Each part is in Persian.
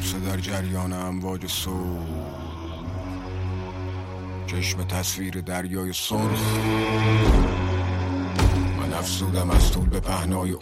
ترس در جریان امواج صبح، چشم تصویر دریای سرخ. من افزودم از طول به پهنای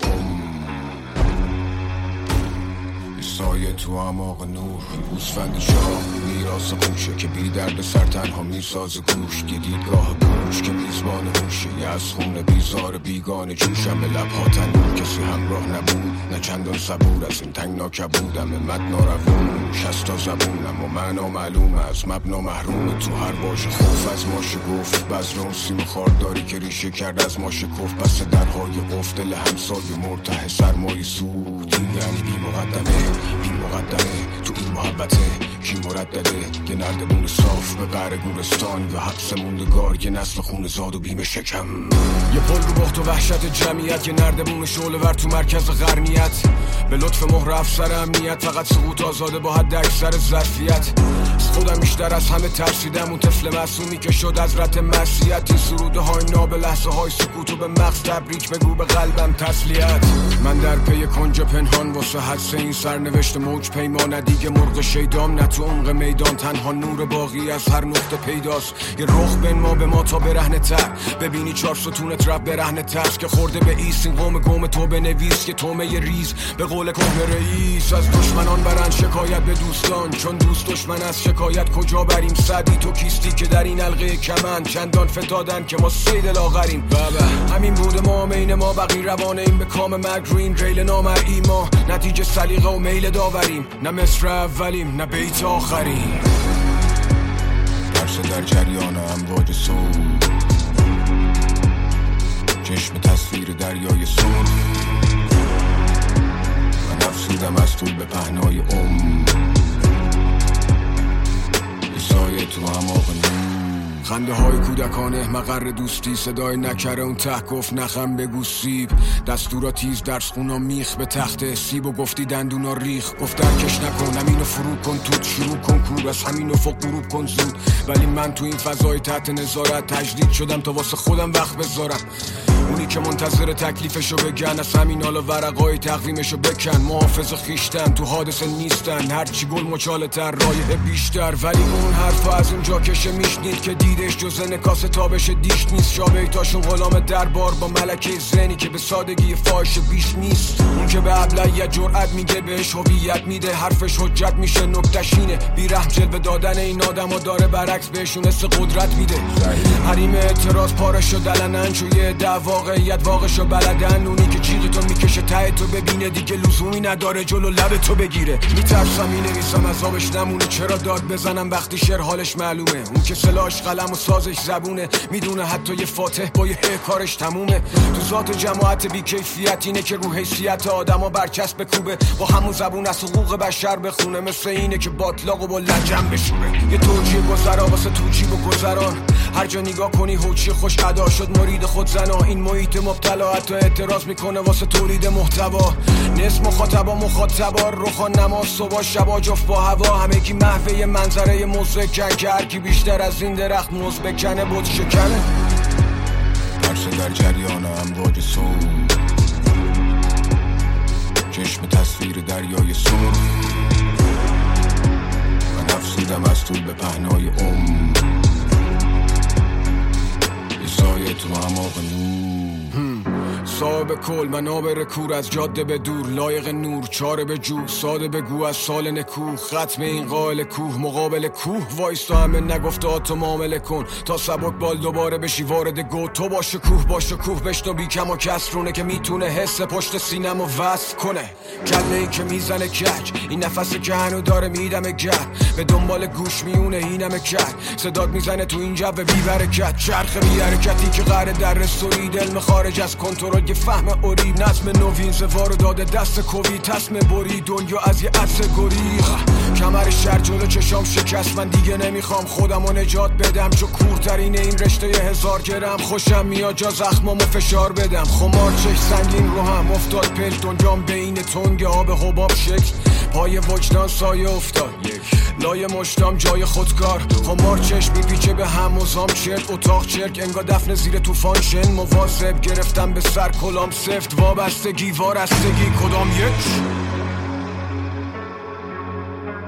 سایه تو اعماق نور. گوسفند شاه میراث خوشه که بی درد سر تنها میساز گوش. دیدگاه گوش که میزبان هوشه، یه از خون بیزار بیگانه جوشم به لبها تنور. کسی همراه نبود نه چندان صبور، از این تنگنا کبودم مد ناروون. 60 تا زبونم و معنا معلوم از مبنا محروم. تو هر باش خوف از ما شگفت، بذر و سیم خارداری که ریشه کرد از ما شکفت. پس درهای قفل دل همسایه مرتاح سرمایه سود. یعنی بی مقدمه تو این محبته کی مردده. یه نردبون صاف به قعر گورستان و حبس موندگار، یه نسل خون زاد و بیم شکم. یه پل رو بخت و وحشت جمعیت، یه نردبون شعله ور تو مرکز قرنیت. به لطف مهر افسر امنیت، فقط سقوط آزاده با حد اکثر ظرفیت. از خودم بیشتر از همه ترسیدم، اون طفل معصومی که شد از رت معصیت. این سروده های ناب لحظه های سکوت و به مغز تبریک بگو به قلبم تسلیت. من در پی کنج پنهان واسه حدس این سرنوشت موج پیمان. دیگه مرغ شیدام نه تو عمق میدان، تنها نور باقی از هر نقطه پیداست. یه رخ بین ما به ما تا برهنه تر، ببینی 4 ستونت رب برهنه ترس. که خورده به ایست این قوم گم تو بنویس که تومه ریز به قول کهنه رئیس. از دشمنان برن شکایت به دوستان، چون دوست دشمن از شکایت کجا بریم. سعدی تو کیستی که در این حلقه کمن چندان فتادن که ما سید لاغریم. بابا همین بوده ما مین ما بقی روانه این به کام مرگ رو این ریل نامرئی. ما نتیجه سلیقه و میل داوریم، نه مصر اولیم نه بیت آخریم. ترس در جریان امواج صبح، چشم تصویر دریای سرخ. من افزودم از طول به پهنای سایه تو اعماق نور. خنده های کودکانه مقر دوستی، صدای نکره اون ته گفت نخم بگو سیب. دستورا تیز درس خونا میخ به تخت سیب و گفتی دندونا ریخ. گفت درکش نکن همینو فرو کن توت شروع کن کور، از همینو فوق غروب کن زود. ولی من تو این فضای تحت نظارت تجدید شدم تا واسه خودم وقت بذارم. اونی که منتظر تکلیفشو بگن، از همین حالا ورقای تقویمشو بکن. محافظ خیشتن تو حادثه نیستن، هرچی گل مچاله تر رایه بیشتر. ولی اون حرفا از اونجا کشه میشنید که دیدش جز نکاس تابش دیش نیست. شابیتاشون غلام دربار با ملکه زنی که به سادگی فاحش بیش نیست. اون که به ابلهیت جرأت میگه بهش هویت میده، حرفش حجت میشه نکته‌ش اینه. بی رحم جلوه دادن این آدما داره برعکس بهشون حس قدرت میده. حریم اعتراض پارشو دلنن چوی واقعیت واقعشو بلدن. اونی که جیغ تو میکشه ته تو ببینه دیگه لزومی نداره جلو لب تو بگیره. میترسم مینویسم عذابش نمونه، چرا داد بزنم وقتی شعر حالش معلومه. اون که سلاحش قلم و سازش زبونه، میدونه حتی یه فاتح با یه کارش تمومه. تو ذات جماعت بیکیفیت اینه که رو حیثیت آدما برچسب بکوبه، با همون زبون از حقوق بشر بخونه. مثل اینه که باطلاق و با لجن بشوره. یه توجیه گذرا واسه توجیب و گذران، هر جا نگاه کنی هوچی خوش ادا شد مرید خود زنا. این محیط مبتلا حتی اعتراض میکنه واسه تولید محتوا. نصف مخاطبا روخان نماز صبح شبا جفت با هوا. همگی محوه منظره مزرکن که هرکی بیشتر از این درخت موز بکنه بود شکنه. ترس در جریان امواج صبح، چشم تصویر دریای سرخ. من افزودم از طول به پهنای سایه تو اعماق نور. صاحب کل منابر کور، از جاده به دور لایق نور. چاره به جو ساده بگو از سال نکوه، ختم این قائل کوه مقابل کوه. وایستا همه نگفته تو معامله کن تا سبک بال دوباره بشی وارد گو. تو باشه کوه بشنو بی کم و کسرونه که میتونه حس پشت سینمو وصل کنه. کله ای که میزنه کج، این نفسی که هنو داره میدمه گر. به دنبال گوش میونه اینمه کرد، صدات میزنه تو این جو بی برکت. چرخ بی حرکتی که قراره در رستورید، علم خارج از کنترل یه فهم اوریب. نظم نوین زوارو داده دست کوی، تصمه بری دنیا از یه عدس گریخ. کمر شر جلو چشام شکست، من دیگه نمیخوام خودمو نجات بدم. چو کورترین این رشته 1000 گرم، خوشم میاد جا زخمامو فشار بدم. خمار چش سنگین رو هم افتاد پل، دنیام بین تنگ آب حباب شکل. پای وجدان سایه افتاد لای مشتام جای خودکار. خمار چشم میپیچه به هم مزام چرک، اتاق چرک انگا دفن زیر طوفان شن. مواظب گرفتم به سر کلام سفت، وابستگی وارستگی کدام یک.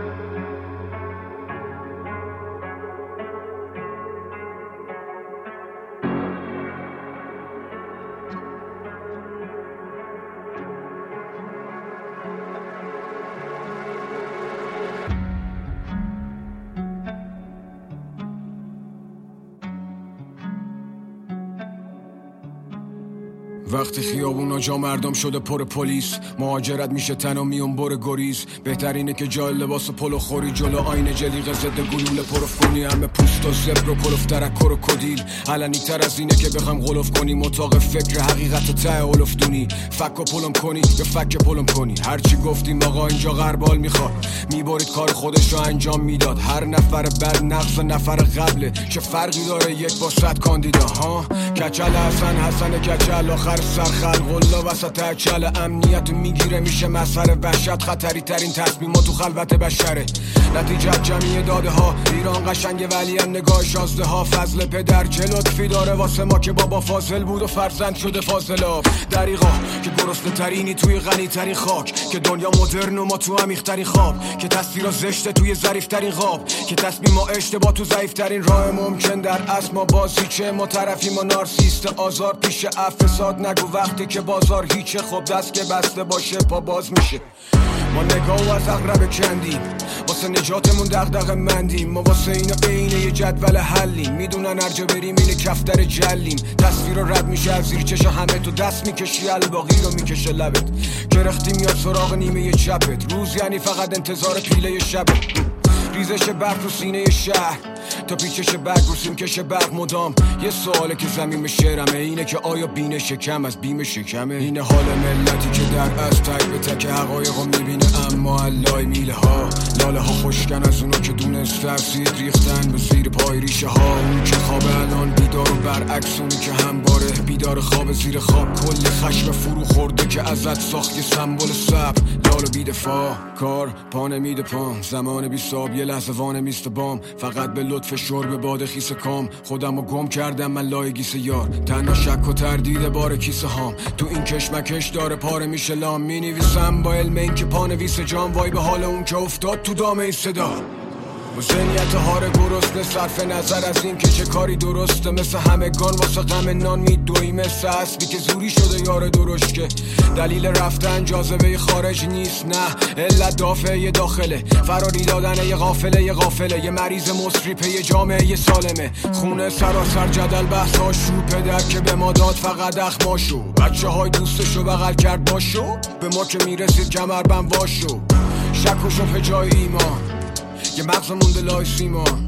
وقتی خیابونا جا مردم شده پر پلیس، مهاجرت میشه تنها میون بر گریز. بهترینه که جای لباس پلو خوری جلو آینه جلیقه ضد گلوله پروف کنی. همه پوست و زبر و کلوف ترکر و کدیل. علنی تر از اینه که بخوام غلوف کنی اتاق فکر حقیقت ته اولفدونی. فک و پلم کنی یا فک پلم کنی، هرچی گفتیم آقا اینجا غربال میخواد. میبارید کار خودش رو انجام میداد. هر نفر بعد نقص نفر قبله، چه فرقی داره یک با 100 کاندیدا ها. کچل حسن کچل آخر سر خلق الله وسط اچل. امنیت میگیره میشه مسخره، وحشت خطری ترین تصمیما تو خلوت بشره. نتیجه جمعی داده ها. ایران قشنگه ولی هم نگاه شازده ها. فضل پدر چه لطفی داره واسه ما که بابا فاضل بود و فرزند شده فاضلاب. دریغا که گرسنه ترینی توی غنی ترین خاک، که دنیا مدرن و ما تو عمیق ترین خواب، که تصویرا زشته توی ظریف ترین خواب، که تصمیم ما اشتباه تو ضعیف ترین راه ممکن. در اصل ما بازیچه، ما طرفی، ما نارسیست. آزار پیش فساد نگو وقتی که بازار هیچه. خب دست که بسته باشه پا باز میشه. ما نگاه از اقرب کندیم، واسه نجاتمون دغدغه مندیم. ما واسه اینا عینه یه جدول حلیم. میدونن هرجا بریم اینه کفتر جلیم. تصویر رد میشه از زیر چشم همه، تو دست میکشی الباقی رو میکشه لبت. گرختی میاد سراغ نیمه چپت. روز یعنی فقط انتظار پیله شبت. ریزش برق تو سینه شهر تا پیچش برق رو سیمکش برق مدام. یه سواله که زمین شعرمه، اینه که آیا بین شکم از بیم شکمه؟ اینه حال ملتی که در از تک به تک حقایقو میبینه، اما علای میله ها لاله ها خوشکن از اونو که دونست ترسید ریختن به زیر پای ریشه ها. اون که خواب الان بیدار و برعکس اونی که همباره بیدار خواب زیر خواب. کلی خشم فرو خورده که ازت ساخت یه سمبل صبر. لالو بیدفاع کار پا نمیده پام، زمان بی صاب یه لحظه وانه میست بام. فقط به لطف شرب باد خیس کام، خودمو گم کردم من لای گیس یار. تنها شک و تردید بار کیسه هام، تو این کشمکش داره پاره میشه لام. می نویسم با علم این که پانویس جام، وای به حال اون که افتاد تو دام این صدا. با ذهنیت هار گرسنه صرف نظر از این که چه کاری درسته، مثل همگان واسه غم نان میدوی. مثل اسبی که زوری شده یار درشکه، دلیل رفتن جاذبه خارج نیست، نه علت دافعه داخله. فراری دادن یه غافله، یه مریض مصری پی جامعه سالمه. خونه سراسر جدل بحث هاشو، پدر که به ما داد فقط اخماشو. بچه های دوستشو بغل کرد باشو، به ما که میرسید کمربند واشو. شک و شبه جای ایمان، یه مغز مونده لای سیمان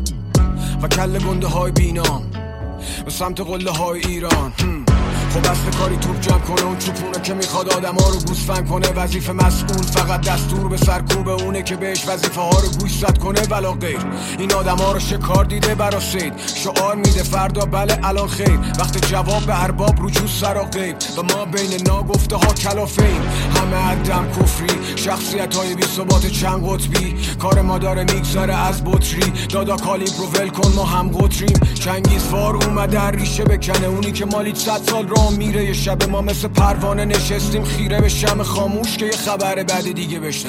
و کل گنده های بینام به سمت قله های ایران. خب اصل کاری توپ جمع کنه، اون چوپونه که میخواد آدم ها رو گوسفند کنه. وظیفه مسئول فقط دستور به سرکوب اونه که بهش وظیفه ها رو گوشزد کنه ولا غیر. این آدم ها رو شکار دیده برا سید، شعار میده فردا بله الان خیر. وقت جواب به ارباب رجوع سر و غیب، و ما بین ناگفته ها کلافیم. همه عدم کفری، شخصیت های بی ثبات چند قطبی. کار ما داره میگذره از بطری، دادا کالیبر رو ول کن ما هم قطریم. چنگیزوار اومده ریشه بکنه، اونی که مالی 100 سال راه میره. یه شب ما مثل پروانه نشستیم خیره به شمع خاموش که یه خبر بعد دیگه بشنوه.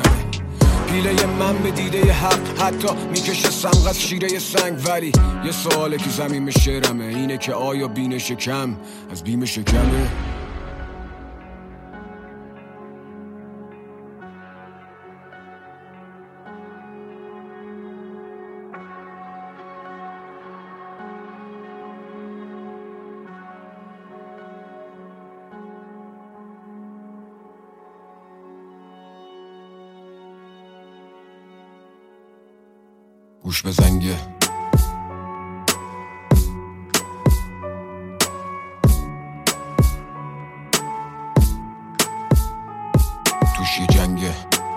پیله من به دیده حق حتی میکشه سمغ از شیره سنگ. ولی یه سواله که زمین شعرمه، اینه که آیا بین شکم از بیم شکمه؟ گوش به زنگه توش یه جنگه،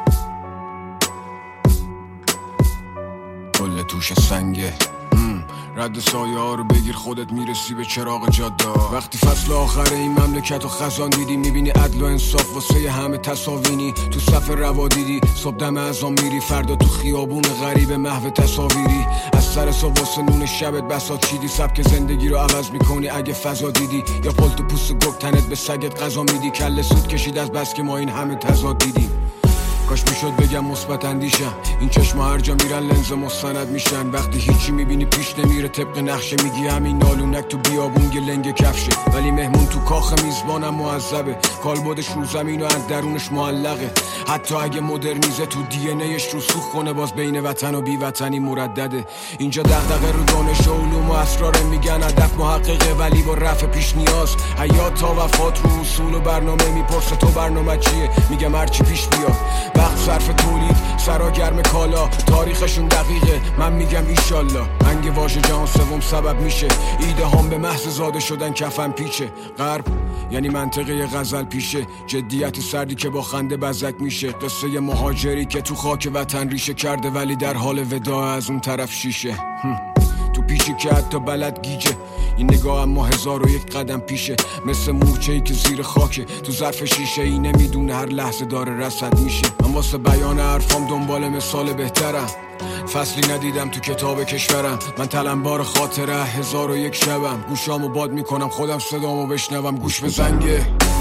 کل توش سنگه. رد سایه ها رو بگیر خودت میرسی به چراغ جاده. وقتی فصل آخر این مملکت و خزان دیدی، میبینی عدل و انصاف واسه همه تصاوینی. تو صف روا دیدی صبح دم ازان میری، فردا تو خیابون غریب محو تصاویری. از سر صبح واسه نون شبت بساط چیدی، سبک زندگی رو عوض میکنی اگه فضا دیدی. یا پلت و پوست گک تنت به سگت غذا میدی. کله سود کشید از بس که ما این همه تضاد دیدیم. کاش میشد بگم مثبت اندیشم. این چشم هر جا میرن لنز مستند میشن. وقتی هیچی میبینی پیش نمیره طبق نقشه، میگی همین نالونک تو بیابون لنگ کفشه. ولی مهمون تو کاخ میزبانم معذبه، کالبدش رو زمین و از درونش معلقه. حتی اگه مدرنیزه تو دی ان ایش رسوخ کنه، باز بین وطن و بی وطنی مردده. اینجا دغدغه رو دانش و علوم و اسرار، میگن هدف محققه ولی با رفع پیش نیاز. حیات تا وفات رو اصول و برنامه، میپرسه تو برنامه چیه؟ میگم هرچی پیش بیاد. وقت صرف تولید، سرا گرم کالا، تاریخشون دقیقه، من میگم ایشالله. انگ واژه جهان سوم سبب میشه ایده هم به محض زاده شدن کفن پیچه. غرب یعنی منطقه غزل پیشه، جدیت سردی که با خنده بزک میشه. قصه مهاجری که تو خاک وطن ریشه کرده ولی در حال وداع از اون طرف شیشه. تو پیشی که حتی بلد گیجه، این نگاه اما 1001 قدم پیشه. مثل مورچه‌ای که زیر خاکه تو ظرف شیشه ای، نمیدونه هر لحظه داره رصد میشه. من واسه بیان حرفام دنبال مثال بهترم، فصلی ندیدم تو کتاب کشورم. من تلمبار خاطره 1001 شبم، گوشامو باد میکنم خودم صدامو بشنوم. گوش به زنگه